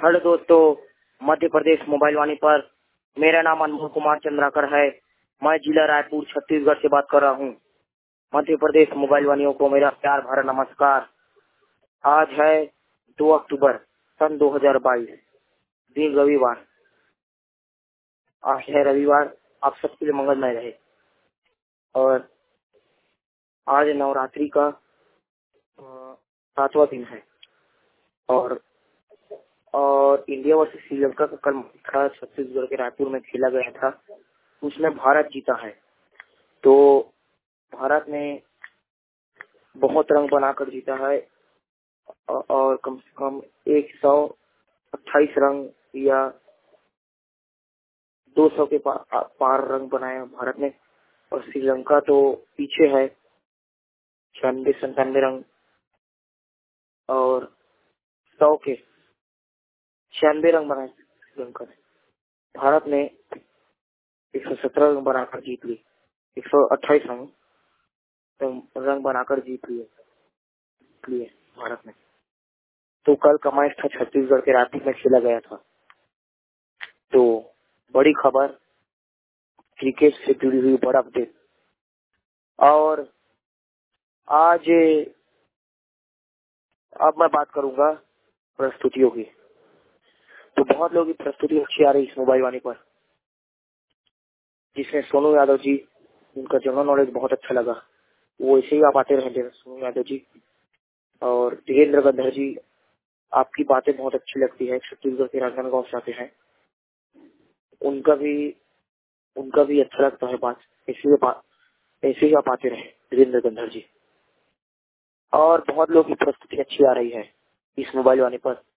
Hello दोस्तों, Madhya Pradesh mobile वाणी पर मेरा नाम अनमोल कुमार चंद्राकर है। मैं जिला रायपुर छत्तीसगढ़ से बात कर रहा हूँ। मध्य प्रदेश मोबाइल वाणियों को मेरा प्यार भरा नमस्कार। आज है 2 अक्टूबर सन 2022, दिन रविवार। आज है रविवार, आप सबके लिए मंगलमय रहे। और आज नवरात्रि का 7वां दिन है और इंडिया वर्सेस श्रीलंका का कल था छत्तीसगढ़ के रायपुर में खेला गया था। उसमें भारत जीता है। तो भारत ने बहुत रंग बनाकर जीता है और कम से कम 128 रंग या 200 के पार रंग बनाए भारत ने। और श्रीलंका तो पीछे है, 96-97 रंग और 100 के 96 रंग बनाए श्रीलंका ने। भारत ने 117 रंग बनाकर जीत ली, 128 रंग बनाकर जीत लिए भारत ने। तो कल का मैच था छत्तीसगढ़ के रायपुर में खेला गया था। तो बड़ी खबर, क्रिकेट से जुड़ी हुई बड़ा अपडेट। और आज अब मैं बात करूंगा प्रस्तुतियों की। तो बहुत लोगों की प्रस्तुति अच्छी आ रही इस मोबाइल वाणी पर, जिसमें सोनू यादव जी, उनका जनरल नॉलेज बहुत अच्छा लगा। वो ऐसे ही आप आते रहे सोनू यादव जी। और धीरेन्द्र गंधर जी, आपकी बातें बहुत अच्छी लगती है। छत्तीसगढ़ के राजनांदगांव से आते हैं, उनका भी अच्छा लगता है बात। ऐसे ही आप आते रहे धीरेन्द्र गंधर जी। और बहुत लोगों की प्रस्तुति अच्छी आ रही है इस मोबाइल वाणी पर।